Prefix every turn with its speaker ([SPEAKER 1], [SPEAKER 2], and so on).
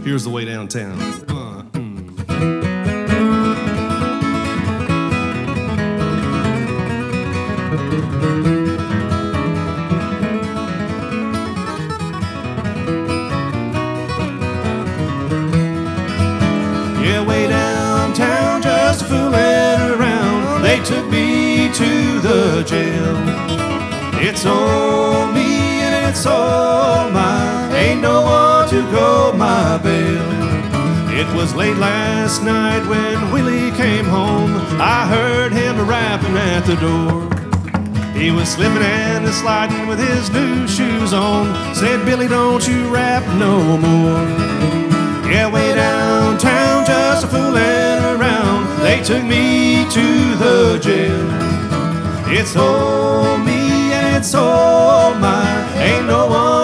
[SPEAKER 1] Here's the way downtown. Yeah, way downtown, just fooling around. They took me to the jail. It's all me and it's all mine. Ain't no one to go my bail. It was late last night when Willie came home. I heard him rapping at the door. He was slipping and sliding with his new shoes on. Said, Billy, don't you rap no more. Yeah, way downtown, just a fooling around. They took me to the jail. It's all me and it's all mine. Ain't no one